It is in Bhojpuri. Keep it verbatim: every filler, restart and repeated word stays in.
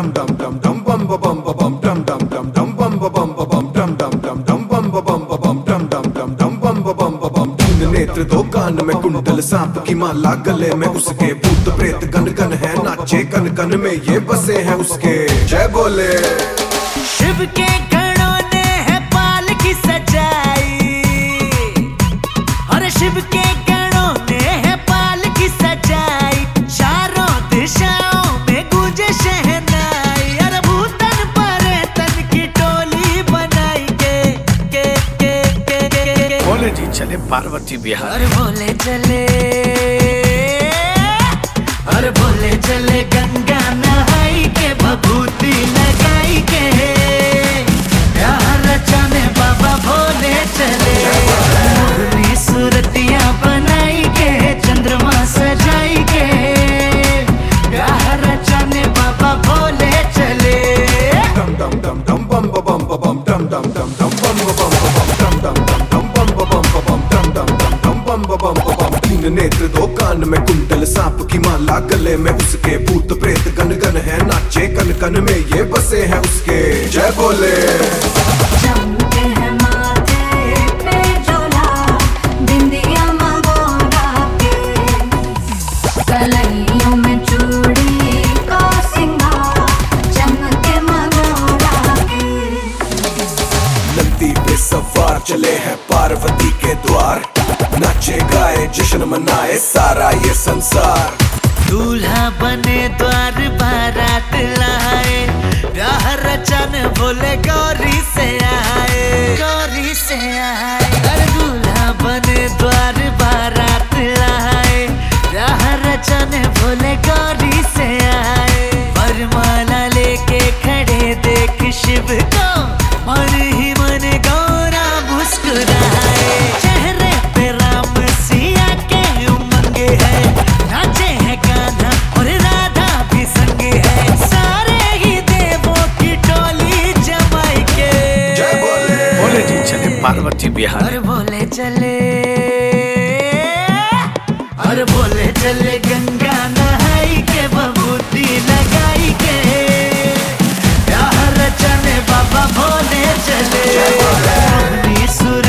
dum dum dum dum bum ba bum ba bum dum dum dum dum bum ba bum ba bum dum dum dum dum bum ba bum ba bum dum dum dum dum bum ba bum ba bum तीन नेत्र दो कान में कुंडल सांप की माला गले में उसके भूत प्रेत गन गन है नाचे कन कन में ये बसे हैं उसके जय बोले शिव के गणों ने है पाल की सजाई और शिव के गणों ने है पाल की सजाई चारों दिशाओं में गूंजे शहनाई और भूतन परेतन की टोली बनाई के के के के के बोले जी चले पार्वती बिहार और बोले चले और बोले चले गंगा नहाई के भभूति लगाई के प्यार रचाने बाबा भोले चले मुरली सूरतियां बनाई के चंद्रमा सजाई के प्यार रचाने बाबा भोले चले dum dum dum dum bum ba bum ba bum dum dum dum dum bum ba bum ba bum dum dum dum dum bum ba bum ba bum dum dum dum dum bum ba bum ba bum तीन नेत्र दो कान में कुंडल सांप की माला गले में उसके भूत प्रेत गन गन है नाचे कन कन में ये बसे हैं उसके जय बोले चमके हैं माथे पे झोला बिंदिया मंगोरा के कलाइयों में चूड़ी का सिंगार चमके मंगोरा के नंदी पे सवार चले हैं पार्वती के द्वार नाचे गाए जश्न मनाए सारा ये संसार दूल्हा बने द्वार बारात लाए प्यार रचन बोले गौरी से आए गौरी से आए अरे दूल्हा बने द्वार बारात लाए प्यार रचन बोले गौरी से आए वरमाला लेके खड़े देख शिव को मन ही मन गौरा मुस्कुराए चेहरे पे राम सिया के उमंगे है नाचे है कान्हा और राधा भी संगे है सारे ही देवों की टोली जमाई के जय बोले बोले जी चले पार्वती बिहार और बोले चले और बोले चले गंगा नहाई के भभूति लगाई के प्यार रचने बाबा भोले चले मुरली